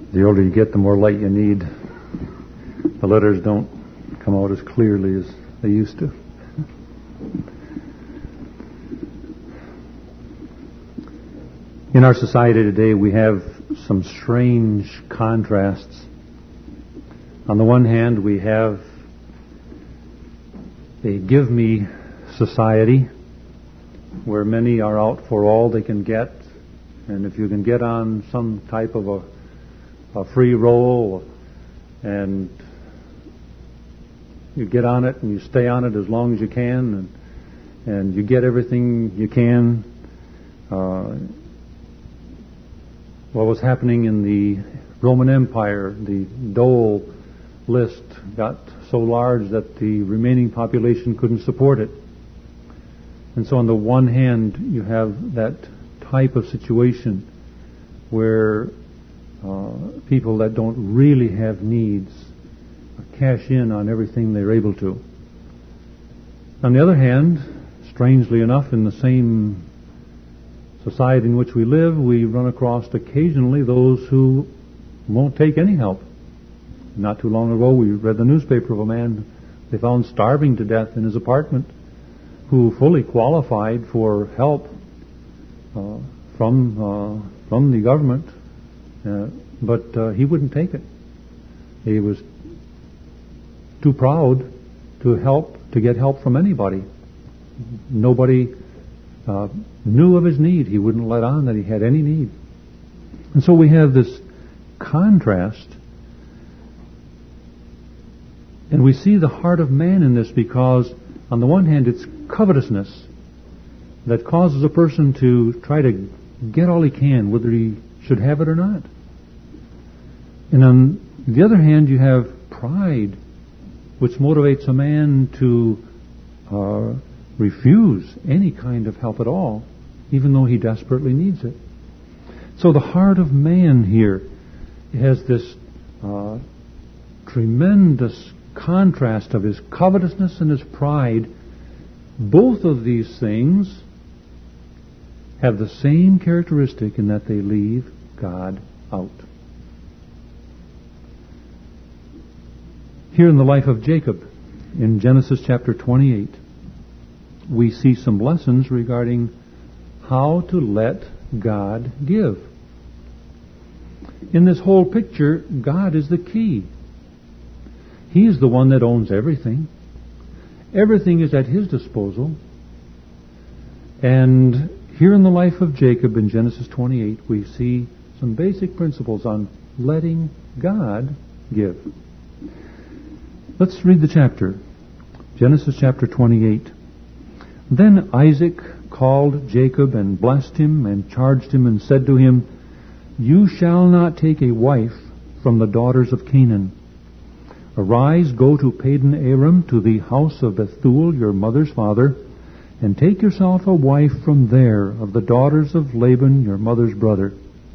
The older you get, the more light you need. The letters don't come out as clearly as they used to. In our society today, we have some strange contrasts. On the one hand, we have a give-me society where many are out for all they can get, and if you can get on some type of a free roll and you get on it and you stay on it as long as you can, and you get everything you can. What was happening in the Roman Empire, the dole list got so large that the remaining population couldn't support it. And so on the one hand, you have that type of situation where people that don't really have needs cash in on everything they're able to. On the other hand, strangely enough, in the same society in which we live, we run across occasionally those who won't take any help. Not too long ago, we read the newspaper of a man they found starving to death in his apartment, who fully qualified for help from the government, but he wouldn't take it. He was too proud to get help from anybody. Nobody knew of his need. He wouldn't let on that he had any need. And so we have this contrast, and we see the heart of man in this, because on the one hand it's covetousness that causes a person to try to get all he can, whether he should have it or not. And on the other hand, you have pride, which motivates a man to refuse any kind of help at all, even though he desperately needs it. So the heart of man here has this tremendous contrast of his covetousness and his pride. Both of these things have the same characteristic in that they leave God out. Here in the life of Jacob, in Genesis chapter 28, we see some lessons regarding how to let God give. In this whole picture, God is the key. He is the one that owns everything. Everything is at His disposal. And here in the life of Jacob in Genesis 28, we see some basic principles on letting God give. Let's read the chapter. Genesis chapter 28. Then Isaac called Jacob and blessed him and charged him and said to him, You shall not take a wife from the daughters of Canaan. Arise, go to Padan Aram, to the house of Bethuel, your mother's father, and take yourself a wife from there of the daughters of Laban, your mother's brother.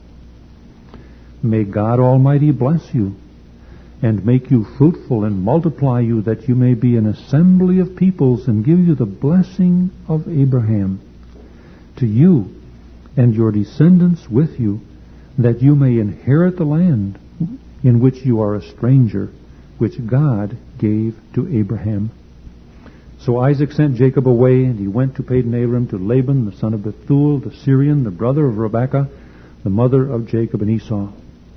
May God Almighty bless you, and make you fruitful, and multiply you, that you may be an assembly of peoples, and give you the blessing of Abraham, to you and your descendants with you, that you may inherit the land in which you are a stranger, which God gave to Abraham. So Isaac sent Jacob away, and he went to Padan Aram to Laban, the son of Bethuel, the Syrian, the brother of Rebekah, the mother of Jacob and Esau.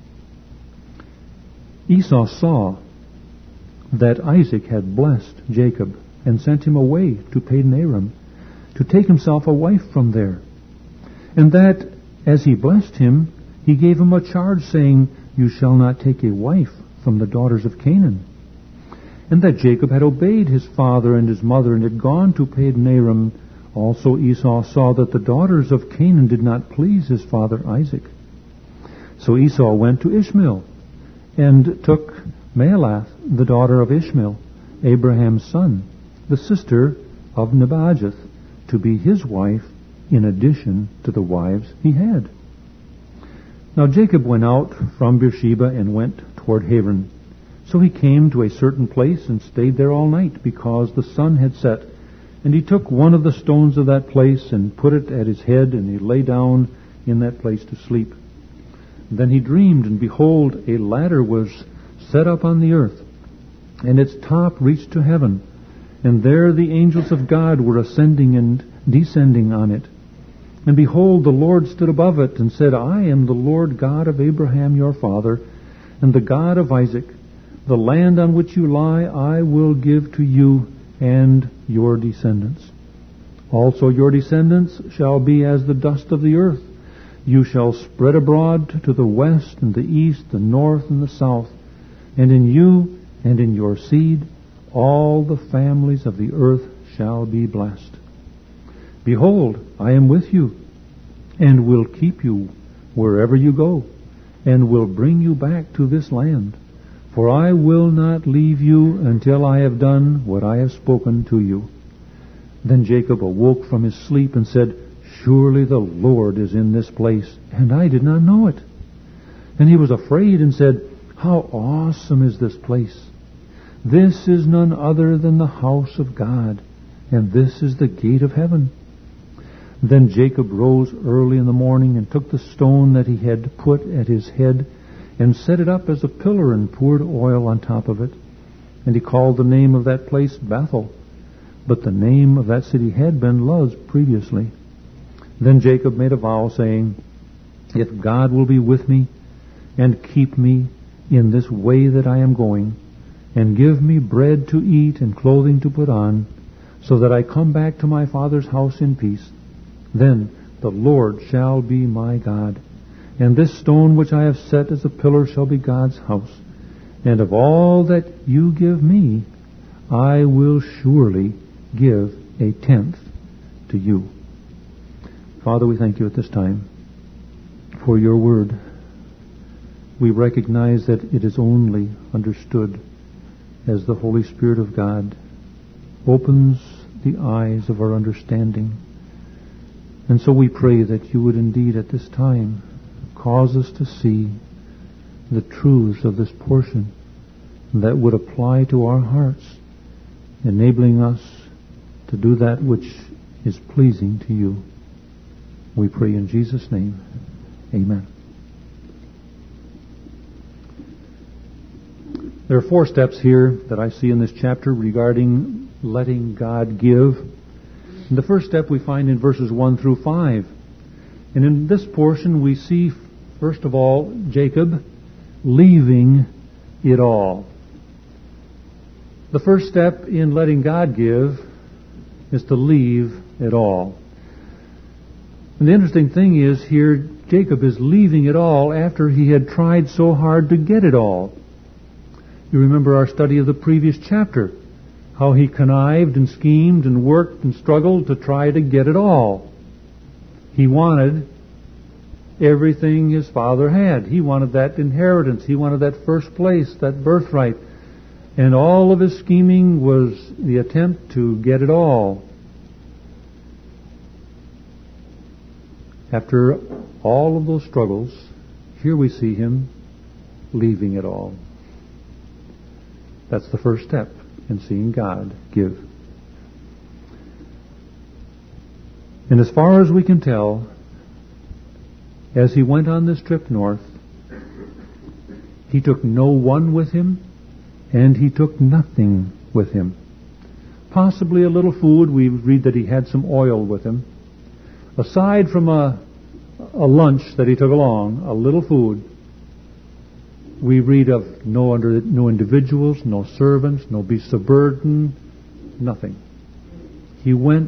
Esau saw that Isaac had blessed Jacob, and sent him away to Padan Aram to take himself a wife from there. And that, as he blessed him, he gave him a charge, saying, You shall not take a wife from the daughters of Canaan. And that Jacob had obeyed his father and his mother, and had gone to Padan Aram. Also Esau saw that the daughters of Canaan did not please his father Isaac. So Esau went to Ishmael, and took Mahalath, the daughter of Ishmael, Abraham's son, the sister of Nebajoth, to be his wife, in addition to the wives he had. Now Jacob went out from Beersheba and went toward Haran. So he came to a certain place and stayed there all night, because the sun had set. And he took one of the stones of that place and put it at his head, and he lay down in that place to sleep. Then he dreamed, and behold, a ladder was set up on the earth, and its top reached to heaven. And there the angels of God were ascending and descending on it. And behold, the Lord stood above it, and said, I am the Lord God of Abraham your father, and the God of Isaac. The land on which you lie I will give to you and your descendants. Also your descendants shall be as the dust of the earth. You shall spread abroad to the west and the east, the north and the south. And in you and in your seed all the families of the earth shall be blessed. Behold, I am with you, and will keep you wherever you go, and will bring you back to this land. For I will not leave you until I have done what I have spoken to you. Then Jacob awoke from his sleep and said, Surely the Lord is in this place, and I did not know it. And he was afraid and said, How awesome is this place! This is none other than the house of God, and this is the gate of heaven. Then Jacob rose early in the morning and took the stone that he had put at his head and set it up as a pillar and poured oil on top of it. And he called the name of that place Bethel, but the name of that city had been Luz previously. Then Jacob made a vow, saying, If God will be with me and keep me in this way that I am going, and give me bread to eat and clothing to put on, so that I come back to my father's house in peace, then the Lord shall be my God, and this stone which I have set as a pillar shall be God's house. And of all that you give me, I will surely give 1/10 to you. Father, we thank you at this time for your word. We recognize that it is only understood as the Holy Spirit of God opens the eyes of our understanding. And so we pray that you would indeed at this time cause us to see the truths of this portion that would apply to our hearts, enabling us to do that which is pleasing to you. We pray in Jesus' name. Amen. There are 4 steps here that I see in this chapter regarding letting God give. And the first step we find in verses 1 through 5. And in this portion we see, first of all, Jacob leaving it all. The first step in letting God give is to leave it all. And the interesting thing is here, Jacob is leaving it all after he had tried so hard to get it all. You remember our study of the previous chapter, how he connived and schemed and worked and struggled to try to get it all. He wanted everything his father had. He wanted that inheritance. He wanted that first place, that birthright. And all of his scheming was the attempt to get it all. After all of those struggles, here we see him leaving it all. That's the first step in seeing God give. And as far as we can tell, as he went on this trip north, he took no one with him, and he took nothing with him. Possibly a little food. We read that he had some oil with him. Aside from a lunch that he took along, a little food, we read of no individuals, no servants, no beasts of burden, nothing. He went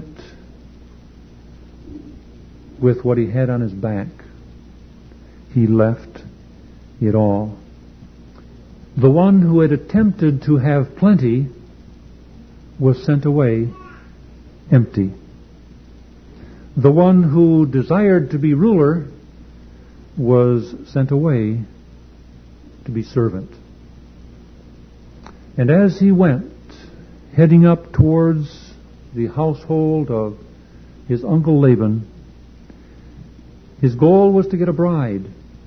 with what he had on his back. He left it all. The one who had attempted to have plenty was sent away empty. The one who desired to be ruler was sent away to be servant. And as he went, heading up towards the household of his uncle Laban, his goal was to get a bride.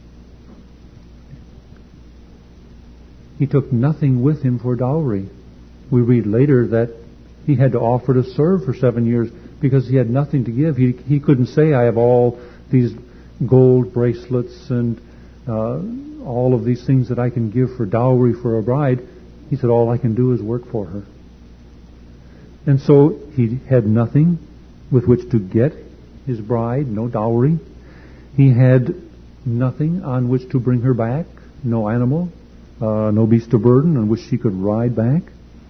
He took nothing with him for dowry. We read later that he had to offer to serve for 7 years because he had nothing to give. He couldn't say, I have all these gold bracelets and all of these things that I can give for dowry for a bride. He said, all I can do is work for her. And so he had nothing with which to get his bride, no dowry. He had nothing on which to bring her back, no animal, no beast of burden on which she could ride back.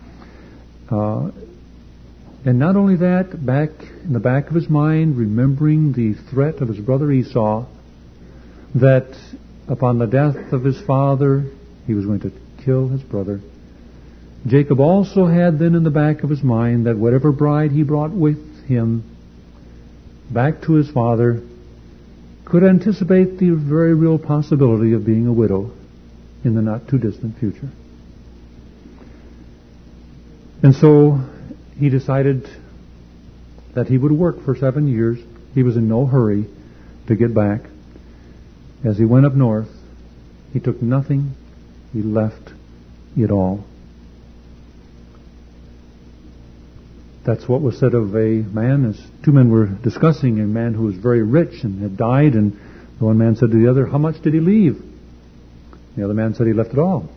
And not only that, back in the back of his mind, remembering the threat of his brother Esau, that upon the death of his father, he was going to kill his brother. Jacob also had then in the back of his mind that whatever bride he brought with him back to his father could anticipate the very real possibility of being a widow in the not too distant future. And so he decided that he would work for 7 years. He was in no hurry to get back. As he went up north, he took nothing. He left it all. That's what was said of a man, as two men were discussing, a man who was very rich and had died, and the one man said to the other, how much did he leave? The other man said he left it all.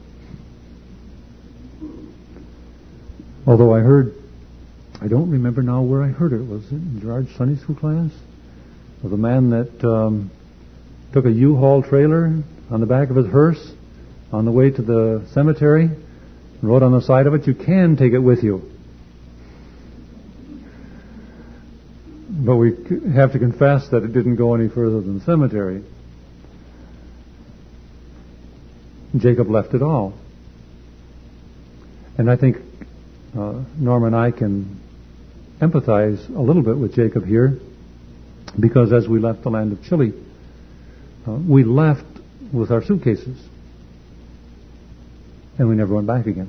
Although I don't remember now where I heard it. Was it in Gerard's Sunday school class? Of a man that took a U-Haul trailer on the back of his hearse on the way to the cemetery and wrote on the side of it, you can take it with you. But we have to confess that it didn't go any further than the cemetery. Jacob left it all. And I think Norma and I can empathize a little bit with Jacob here, because as we left the land of Chile, we left with our suitcases, and we never went back again.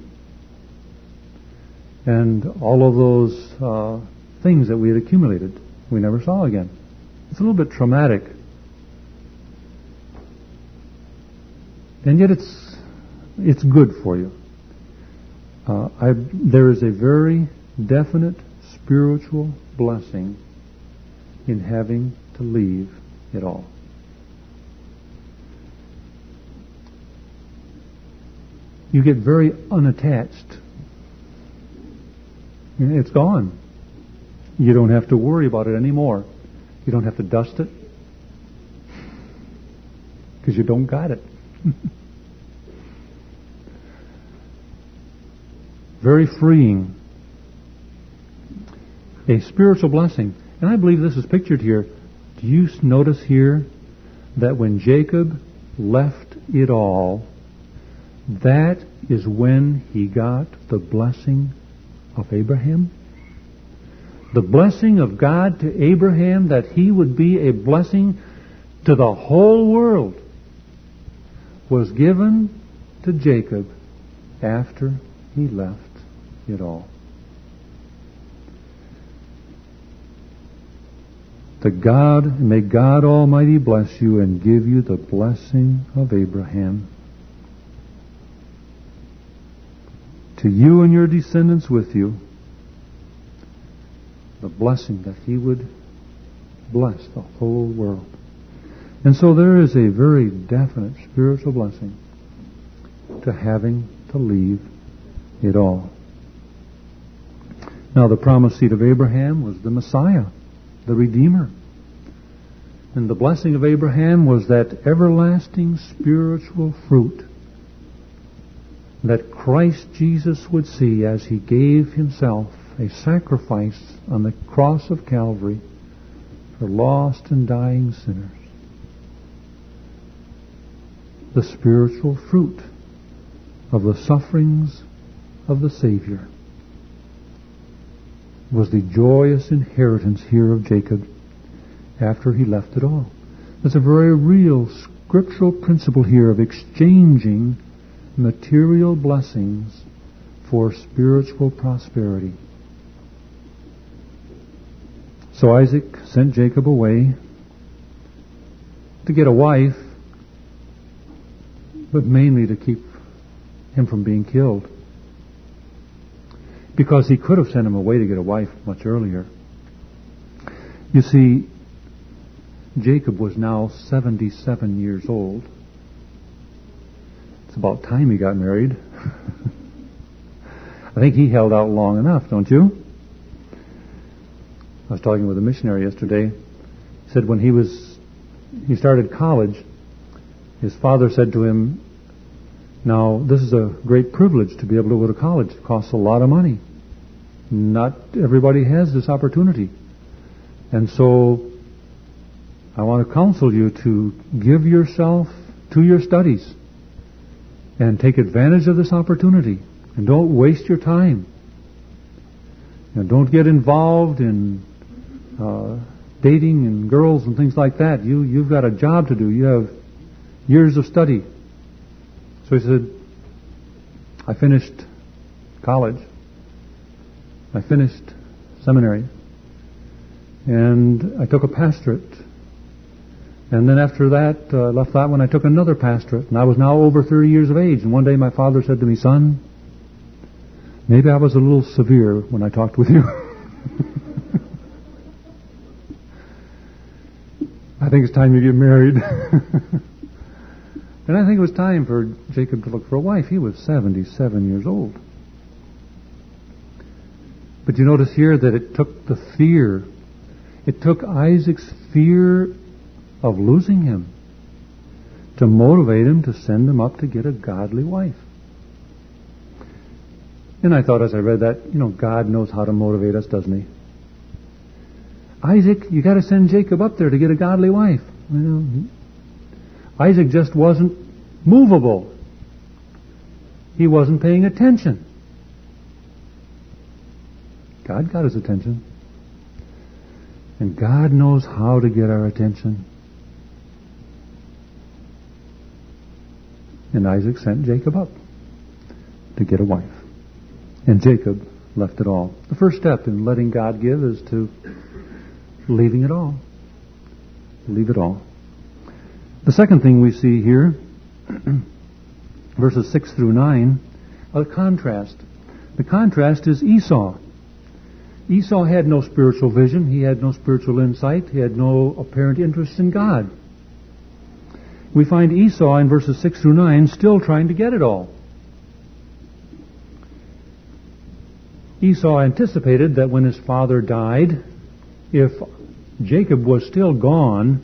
And all of those things that we had accumulated, we never saw again. It's a little bit traumatic. And yet it's good for you. There is a very definite spiritual blessing in having to leave it all. You get very unattached. It's gone. You don't have to worry about it anymore. You don't have to dust it, because you don't got it. Very freeing. A spiritual blessing. And I believe this is pictured here. Do you notice here that when Jacob left it all, that is when he got the blessing of Abraham? The blessing of God to Abraham, that he would be a blessing to the whole world, was given to Jacob after he left it all. May God Almighty bless you and give you the blessing of Abraham. To you and your descendants with you, the blessing that he would bless the whole world. And so there is a very definite spiritual blessing to having to leave it all. Now, the promised seed of Abraham was the Messiah, the Redeemer. And the blessing of Abraham was that everlasting spiritual fruit that Christ Jesus would see as he gave himself a sacrifice on the cross of Calvary for lost and dying sinners. The spiritual fruit of the sufferings of the Savior was the joyous inheritance here of Jacob after he left it all. There's a very real scriptural principle here of exchanging material blessings for spiritual prosperity. So Isaac sent Jacob away to get a wife, but mainly to keep him from being killed. Because he could have sent him away to get a wife much earlier. You see, Jacob was now 77 years old It's about time he got married. I think he held out long enough, don't you? I was talking with a missionary yesterday. He said when he started college, his father said to him, now, this is a great privilege to be able to go to college. It costs a lot of money. Not everybody has this opportunity. And so, I want to counsel you to give yourself to your studies and take advantage of this opportunity. And don't waste your time. And don't get involved in dating and girls and things like that. You've got a job to do. You have years of study. So he said, I finished college. I finished seminary. And I took a pastorate. And then after that, I left that one. I took another pastorate. And I was now over 30 years of age. And one day my father said to me, son, maybe I was a little severe when I talked with you. I think it's time you get married. And I think it was time for Jacob to look for a wife. He was 77 years old. But you notice here that it took the fear. It took Isaac's fear of losing him to motivate him to send him up to get a godly wife. And I thought as I read that, God knows how to motivate us, doesn't he? Isaac, you got to send Jacob up there to get a godly wife. Isaac just wasn't movable. He wasn't paying attention. God got his attention. And God knows how to get our attention. And Isaac sent Jacob up to get a wife. And Jacob left it all. The first step in letting God give is to leaving it all. Leave it all. The second thing we see here, verses 6 through 9, a contrast. The contrast is Esau. Esau had no spiritual vision. He had no spiritual insight. He had no apparent interest in God. We find Esau in verses 6 through 9 still trying to get it all. Esau anticipated that when his father died, if Jacob was still gone,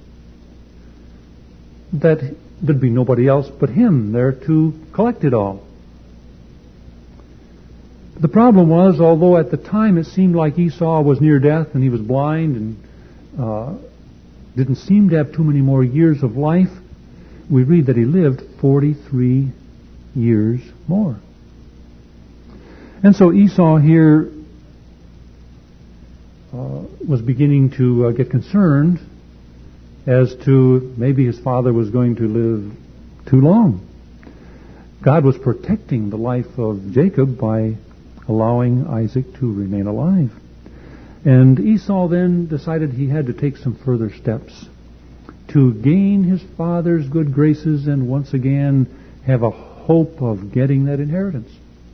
that there'd be nobody else but him there to collect it all. The problem was, although at the time it seemed like Esau was near death and he was blind and didn't seem to have too many more years of life, we read that he lived 43 years more. And so Esau here was beginning to get concerned as to maybe his father was going to live too long. God was protecting the life of Jacob by allowing Isaac to remain alive. And Esau then decided he had to take some further steps to gain his father's good graces and once again have a hope of getting that inheritance.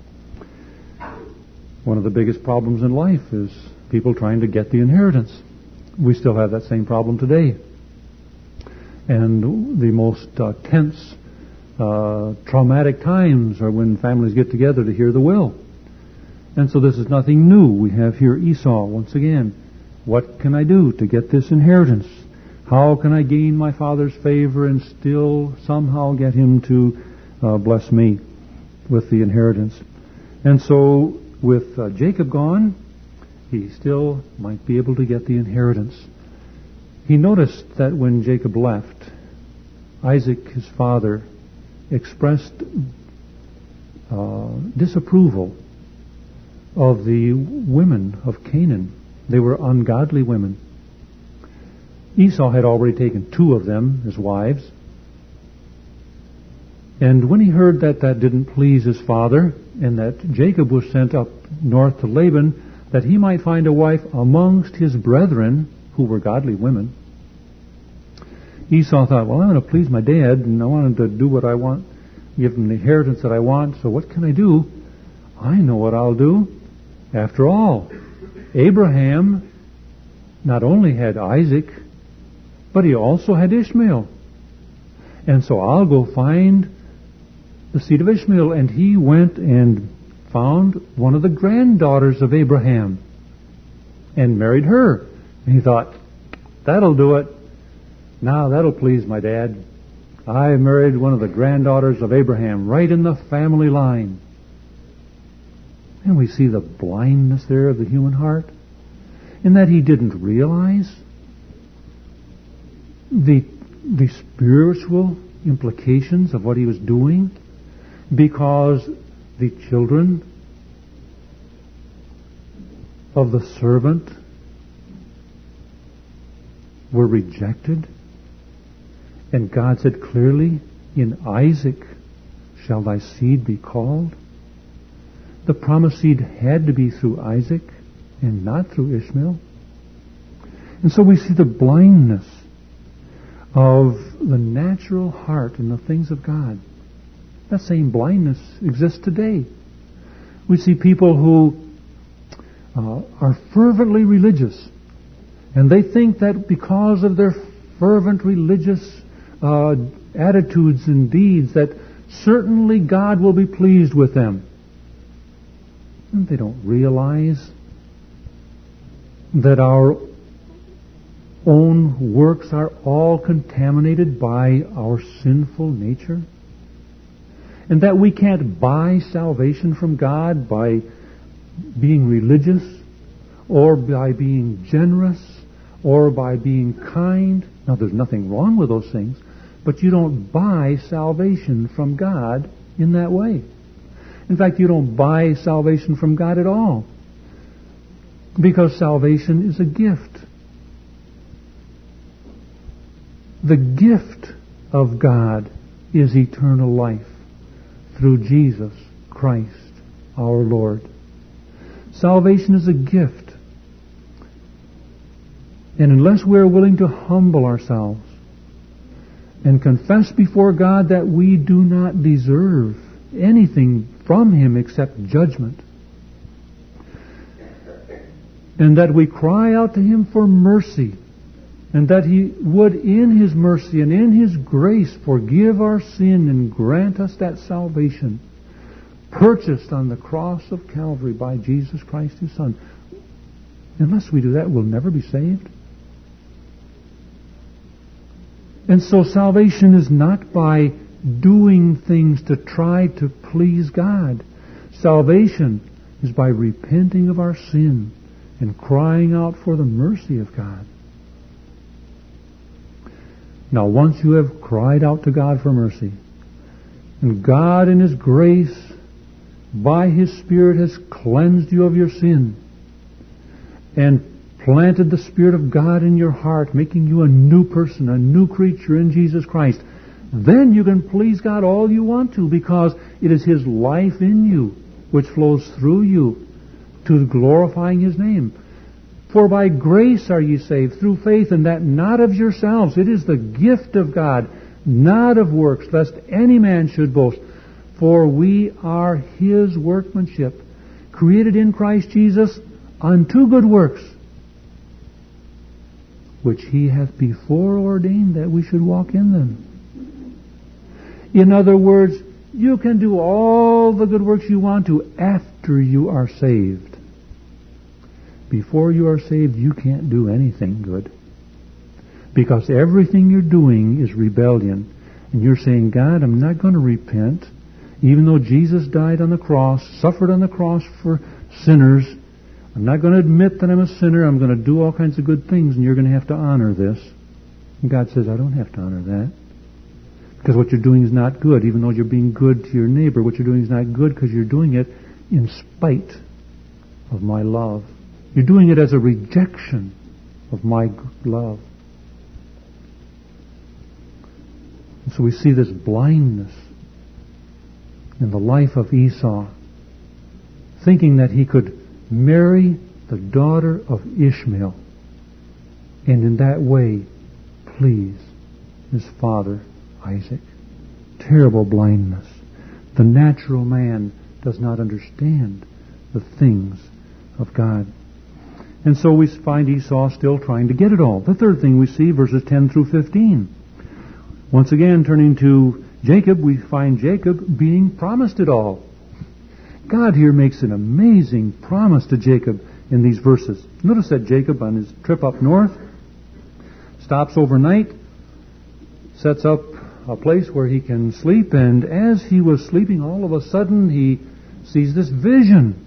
One of the biggest problems in life is people trying to get the inheritance. We still have that same problem today. And the most tense, traumatic times are when families get together to hear the will. And so this is nothing new. We have here Esau once again. What can I do to get this inheritance? How can I gain my father's favor and still somehow get him to bless me with the inheritance? And so with Jacob gone, he still might be able to get the inheritance. He noticed that when Jacob left, Isaac, his father, expressed disapproval of the women of Canaan. They were ungodly women. Esau had already taken 2 of them as wives. And when he heard that that didn't please his father, and that Jacob was sent up north to Laban, that he might find a wife amongst his brethren, who were godly women, Esau thought, well, I'm going to please my dad, and I want him to do what I want, give him the inheritance that I want, so what can I do? I know what I'll do. After all, Abraham not only had Isaac, but he also had Ishmael. And so I'll go find the seed of Ishmael, and he went and found one of the granddaughters of Abraham and married her. And he thought, that'll do it. Now that'll please my dad. I married one of the granddaughters of Abraham, right in the family line. And we see the blindness there of the human heart, in that he didn't realize the spiritual implications of what he was doing, because the children of the servant were rejected. And God said clearly, in Isaac shall thy seed be called. The promised seed had to be through Isaac and not through Ishmael. And so we see the blindness of the natural heart in the things of God. That same blindness exists today. We see people who are fervently religious, and they think that because of their fervent religious attitudes and deeds, that certainly God will be pleased with them. And they don't realize that our own works are all contaminated by our sinful nature, and that we can't buy salvation from God by being religious, or by being generous, or by being kind. Now, there's nothing wrong with those things, but you don't buy salvation from God in that way. In fact, you don't buy salvation from God at all, because salvation is a gift. The gift of God is eternal life through Jesus Christ our Lord. Salvation is a gift. And unless we are willing to humble ourselves and confess before God that we do not deserve anything from Him except judgment, and that we cry out to Him for mercy, and that He would, in His mercy and in His grace, forgive our sin and grant us that salvation purchased on the cross of Calvary by Jesus Christ, His Son. Unless we do that, we'll never be saved. And so salvation is not by doing things to try to please God. Salvation is by repenting of our sin and crying out for the mercy of God. Now, once you have cried out to God for mercy, and God in His grace, by His Spirit, has cleansed you of your sin, and planted the Spirit of God in your heart, making you a new person, a new creature in Jesus Christ, then you can please God all you want to, because it is His life in you which flows through you to glorifying His name. For by grace are ye saved, through faith, and that not of yourselves. It is the gift of God, not of works, lest any man should boast. For we are His workmanship, created in Christ Jesus unto good works, which He hath before ordained that we should walk in them. In other words, you can do all the good works you want to after you are saved. Before you are saved, you can't do anything good, because everything you're doing is rebellion. And you're saying, God, I'm not going to repent, even though Jesus died on the cross, suffered on the cross for sinners. I'm not going to admit that I'm a sinner. I'm going to do all kinds of good things, and you're going to have to honor this. And God says, I don't have to honor that, because what you're doing is not good. Even though you're being good to your neighbor, what you're doing is not good because you're doing it in spite of my love. You're doing it as a rejection of my love. And so we see this blindness in the life of Esau, thinking that he could marry the daughter of Ishmael, and in that way please his father Isaac. Terrible blindness. The natural man does not understand the things of God. And so we find Esau still trying to get it all. The third thing we see, verses 10 through 15. Once again, turning to Jacob, we find Jacob being promised it all. God here makes an amazing promise to Jacob in these verses. Notice that Jacob, on his trip up north, stops overnight, sets up a place where he can sleep, and as he was sleeping, all of a sudden he sees this vision.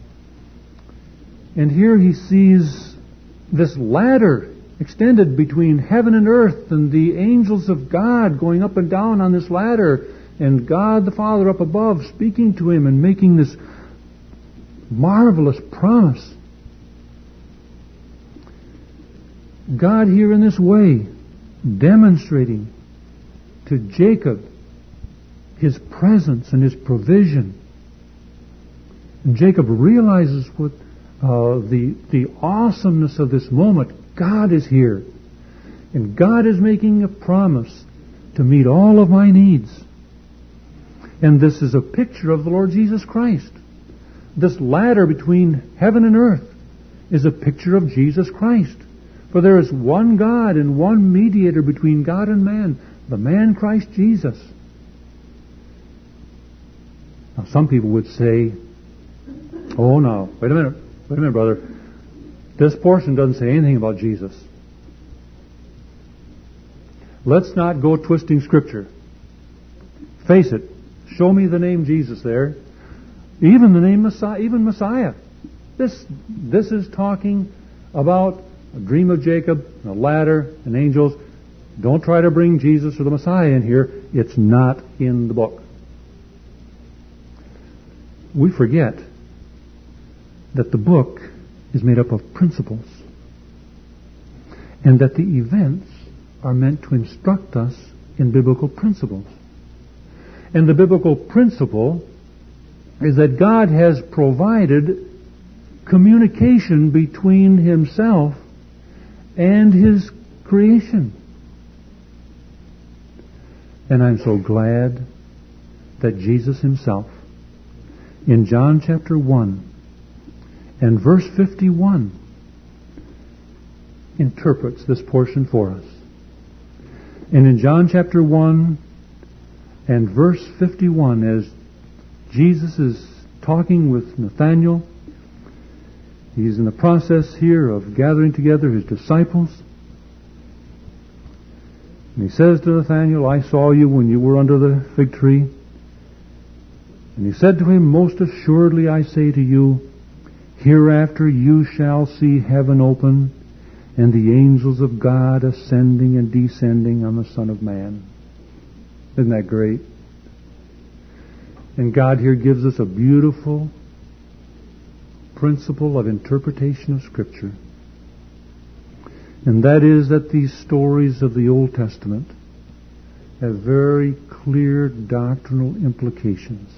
And here he sees this ladder extended between heaven and earth, and the angels of God going up and down on this ladder, and God the Father up above speaking to him and making this marvelous promise. God here in this way demonstrating to Jacob his presence and his provision. And Jacob realizes what the awesomeness of this moment. God is here. And God is making a promise to meet all of my needs. And this is a picture of the Lord Jesus Christ. This ladder between heaven and earth is a picture of Jesus Christ. For there is one God and one mediator between God and man, the man Christ Jesus. Now some people would say, oh no, wait a minute, brother. This portion doesn't say anything about Jesus. Let's not go twisting Scripture. Face it. Show me the name Jesus there. Even the name Messiah, even Messiah. This is talking about a dream of Jacob, a ladder, and angels. Don't try to bring Jesus or the Messiah in here. It's not in the book. We forget that the book is made up of principles, and that the events are meant to instruct us in biblical principles. And the biblical principle is that God has provided communication between Himself and His creation. And I'm so glad that Jesus Himself, in John chapter 1 and verse 51, interprets this portion for us. And in John chapter 1 and verse 51, as Jesus is talking with Nathanael, he's in the process here of gathering together His disciples. And He says to Nathanael, I saw you when you were under the fig tree. And He said to him, most assuredly I say to you, hereafter you shall see heaven open, and the angels of God ascending and descending on the Son of Man. Isn't that great? And God here gives us a beautiful principle of interpretation of Scripture. And that is that these stories of the Old Testament have very clear doctrinal implications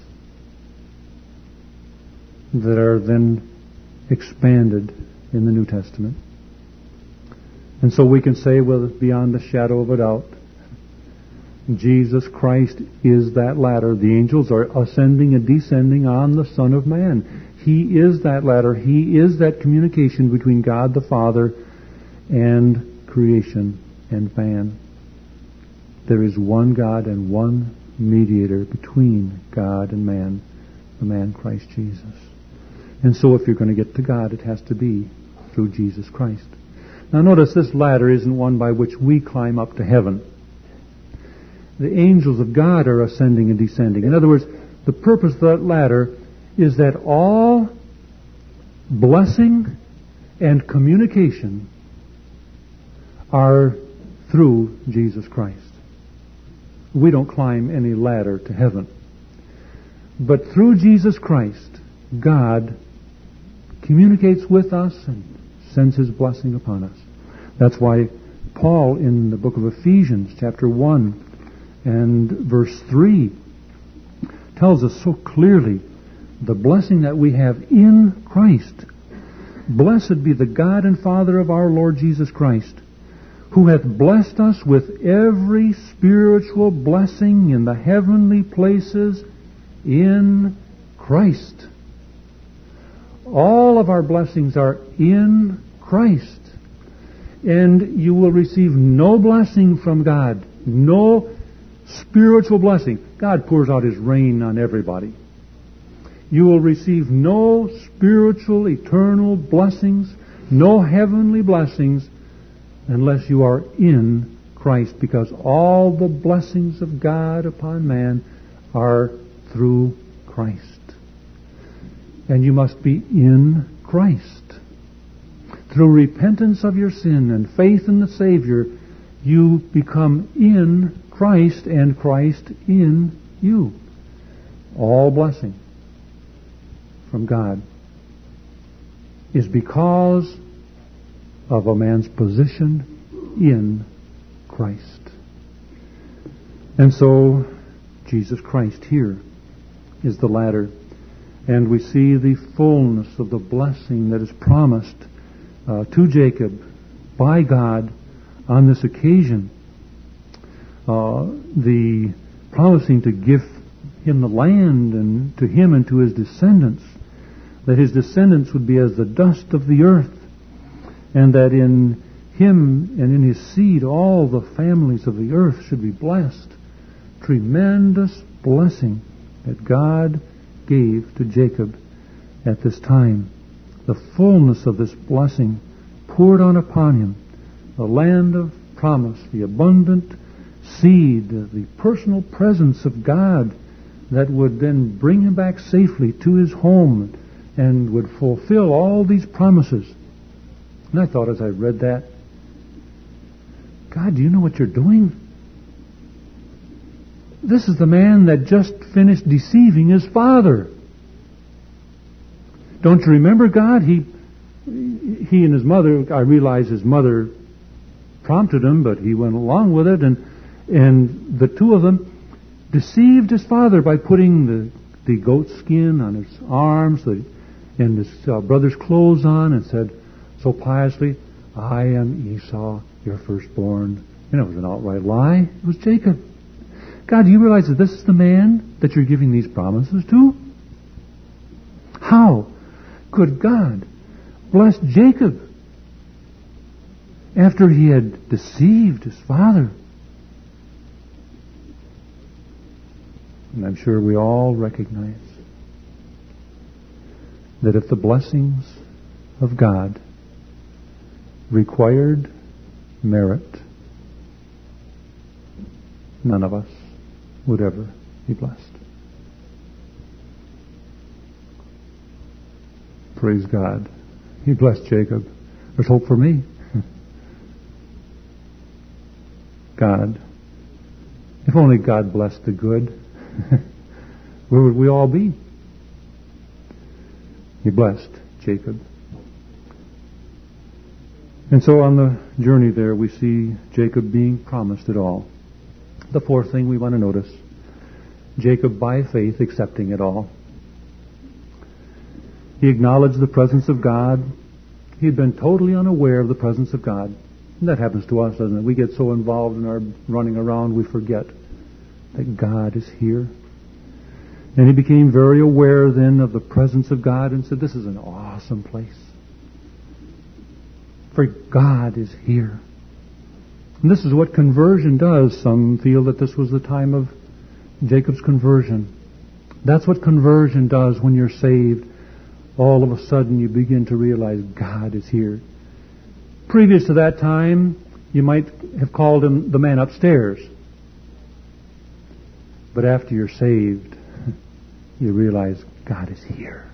that are then expanded in the New Testament. And so we can say, well, beyond the shadow of a doubt, Jesus Christ is that ladder. The angels are ascending and descending on the Son of Man. He is that ladder. He is that communication between God the Father and creation and man. There is one God and one mediator between God and man, the man Christ Jesus. And so if you're going to get to God, it has to be through Jesus Christ. Now notice this ladder isn't one by which we climb up to heaven. The angels of God are ascending and descending. In other words, the purpose of that ladder is that all blessing and communication are through Jesus Christ. We don't climb any ladder to heaven. But through Jesus Christ, God communicates with us and sends His blessing upon us. That's why Paul in the book of Ephesians chapter 1 and verse 3 tells us so clearly the blessing that we have in Christ. Blessed be the God and Father of our Lord Jesus Christ, who hath blessed us with every spiritual blessing in the heavenly places in Christ. All of our blessings are in Christ. And you will receive no blessing from God, no spiritual blessing. God pours out His rain on everybody. You will receive no spiritual, eternal blessings, no heavenly blessings, unless you are in Christ, because all the blessings of God upon man are through Christ. And you must be in Christ. Through repentance of your sin and faith in the Savior, you become in Christ and Christ in you. All blessing from God is because of a man's position in Christ. And so, Jesus Christ here is the ladder. And we see the fullness of the blessing that is promised to Jacob by God on this occasion. The promising to give him the land, and to him and to his descendants, that his descendants would be as the dust of the earth, and that in him and in his seed all the families of the earth should be blessed. Tremendous blessing that God gave to Jacob at this time. The fullness of this blessing poured on upon him. The land of promise, the abundant seed, the personal presence of God that would then bring him back safely to his home and would fulfill all these promises. And I thought as I read that, God, do you know what you're doing? This is the man that just finished deceiving his father. Don't you remember, God? He and his mother, I realize his mother prompted him, but he went along with it, and the two of them deceived his father by putting the goat skin on his arms and his brother's clothes on, and said so piously, I am Esau, your firstborn. And it was an outright lie. It was Jacob. God, do you realize that this is the man that you're giving these promises to? How could God bless Jacob after he had deceived his father? And I'm sure we all recognize that if the blessings of God required merit, none of us would ever be blessed. Praise God. He blessed Jacob. There's hope for me. God. If only God blessed the good, where would we all be? He blessed Jacob. And so on the journey there, we see Jacob being promised it all. The fourth thing we want to notice, Jacob by faith accepting it all. He acknowledged the presence of God. He had been totally unaware of the presence of God. And that happens to us, doesn't it? We get so involved in our running around, we forget that God is here. And he became very aware then of the presence of God and said, this is an awesome place. For God is here. And this is what conversion does. Some feel that this was the time of Jacob's conversion. That's what conversion does when you're saved. All of a sudden you begin to realize God is here. Previous to that time, you might have called him the man upstairs. But after you're saved, you realize God is here.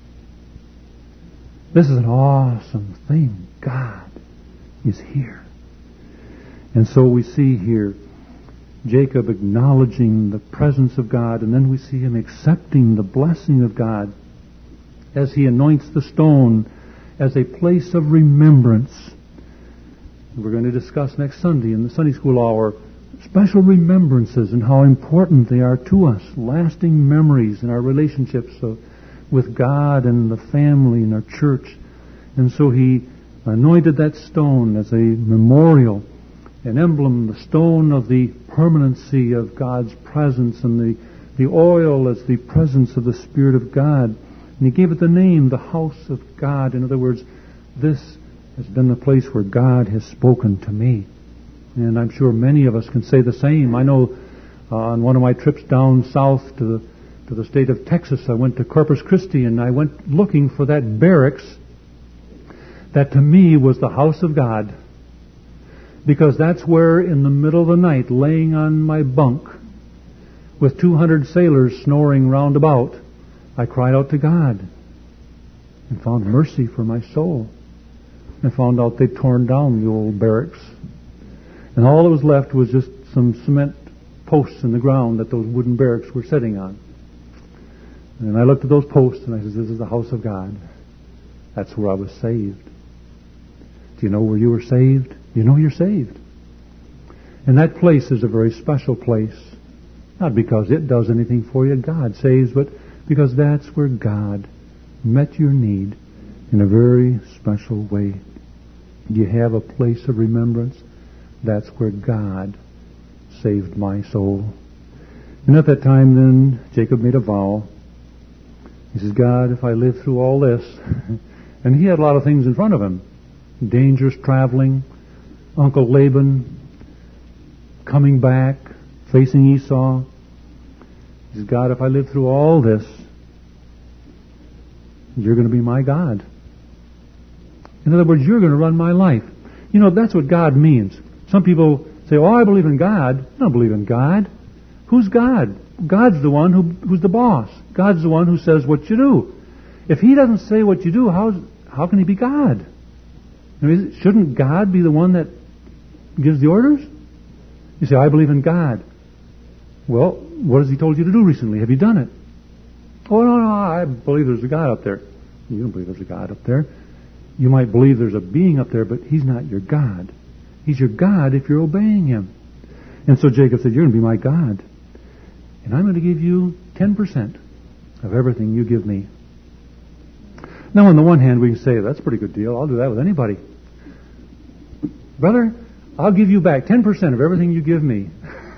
This is an awesome thing. God is here. And so we see here Jacob acknowledging the presence of God, and then we see him accepting the blessing of God as he anoints the stone as a place of remembrance. We're going to discuss next Sunday in the Sunday School hour special remembrances and how important they are to us, lasting memories in our relationships with God and the family and our church. And so he anointed that stone as a memorial, an emblem, the stone of the permanency of God's presence, and the oil as the presence of the Spirit of God. And he gave it the name, the house of God. In other words, this has been the place where God has spoken to me. And I'm sure many of us can say the same. I know On one of my trips down south to the state of Texas, I went to Corpus Christi, and I went looking for that barracks that to me was the house of God. Because that's where, in the middle of the night, laying on my bunk, with 200 sailors snoring round about, I cried out to God and found mercy for my soul. I found out they'd torn down the old barracks. And all that was left was just some cement posts in the ground that those wooden barracks were sitting on. And I looked at those posts and I said, this is the house of God. That's where I was saved. Do you know where you were saved? You know you're saved. And that place is a very special place. Not because it does anything for you, God saves, but because that's where God met your need in a very special way. You have a place of remembrance. That's where God saved my soul. And at that time then, Jacob made a vow. He says, God, if I live through all this, and he had a lot of things in front of him. Dangerous traveling, Uncle Laban coming back, facing Esau. He says, God, if I live through all this, you're going to be my God. In other words, you're going to run my life. You know, that's what God means. Some people say, oh, I believe in God. I don't believe in God. Who's God? God's the one who's the boss. God's the one who says what you do. If he doesn't say what you do, how can he be God? I mean, shouldn't God be the one that gives the orders? You say, I believe in God. Well, what has he told you to do recently? Have you done it? Oh, no, I believe there's a God up there. You don't believe there's a God up there. You might believe there's a being up there, but he's not your God. He's your God if you're obeying him. And so Jacob said, you're going to be my God. And I'm going to give you 10% of everything you give me. Now, on the one hand, we can say, that's a pretty good deal. I'll do that with anybody. Brother, I'll give you back 10% of everything you give me.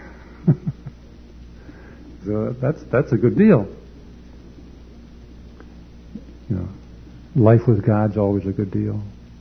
So that's a good deal. You know, life with God's always a good deal.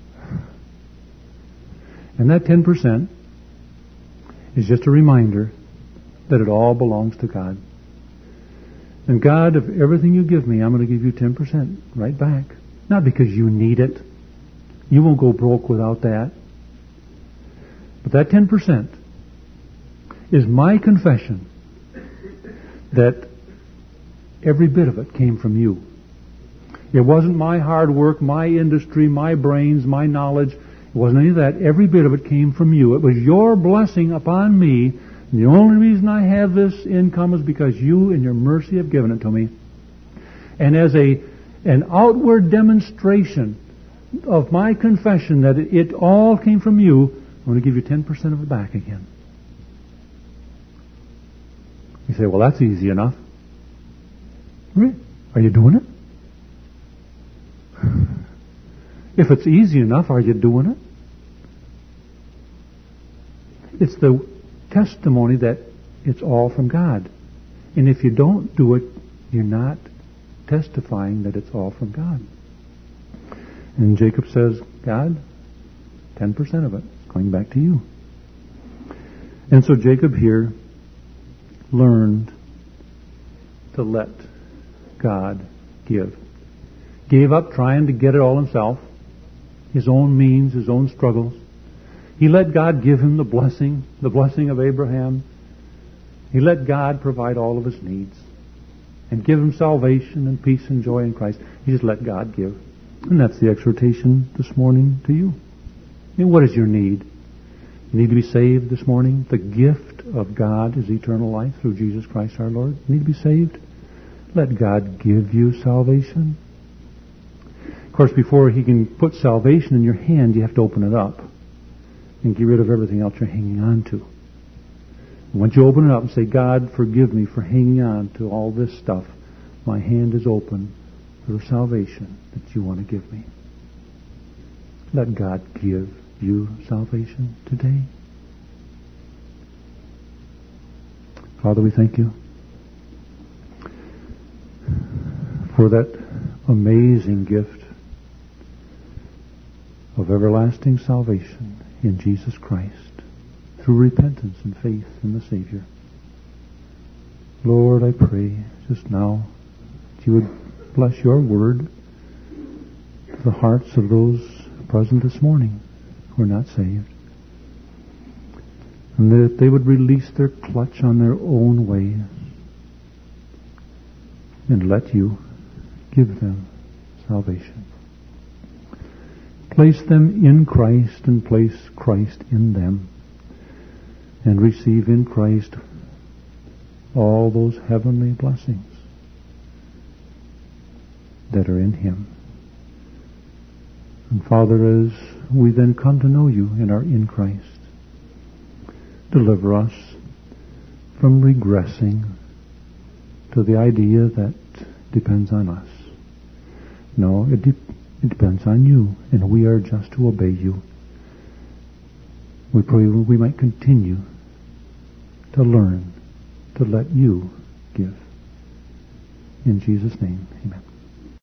And that 10% is just a reminder that it all belongs to God. And God, of everything you give me, I'm going to give you 10% right back. Not because you need it. You won't go broke without that. But that 10% is my confession that every bit of it came from you. It wasn't my hard work, my industry, my brains, my knowledge. It wasn't any of that. Every bit of it came from you. It was your blessing upon me. And the only reason I have this income is because you in your mercy have given it to me. And as an outward demonstration of my confession that it all came from you, I'm going to give you 10% of it back again. You say, well, that's easy enough. Really? Are you doing it? If it's easy enough, are you doing it? It's the testimony that it's all from God. And if you don't do it, you're not testifying that it's all from God. And Jacob says, God, 10% of it is going back to you. And so Jacob here learned to let God give. Gave up trying to get it all himself, his own means, his own struggles. He let God give him the blessing of Abraham. He let God provide all of his needs and give him salvation and peace and joy in Christ. He just let God give. And that's the exhortation this morning to you. I mean, what is your need? You need to be saved this morning. The gift of God is eternal life through Jesus Christ our Lord. You need to be saved. Let God give you salvation. Of course, before he can put salvation in your hand, you have to open it up and get rid of everything else you're hanging on to. And once you open it up and say, God, forgive me for hanging on to all this stuff, my hand is open for the salvation that you want to give me. Let God give you salvation today. Father, we thank you for that amazing gift of everlasting salvation in Jesus Christ through repentance and faith in the Savior. Lord, I pray just now that you would bless your word to the hearts of those present this morning who are not saved, and that they would release their clutch on their own ways and let you give them salvation. Place them in Christ and place Christ in them, and receive in Christ all those heavenly blessings that are in Him. And Father, as we then come to know you and are in Christ, deliver us from regressing to the idea that depends on us. No, it depends on you, and we are just to obey you. We pray we might continue to learn to let you give. In Jesus' name, amen.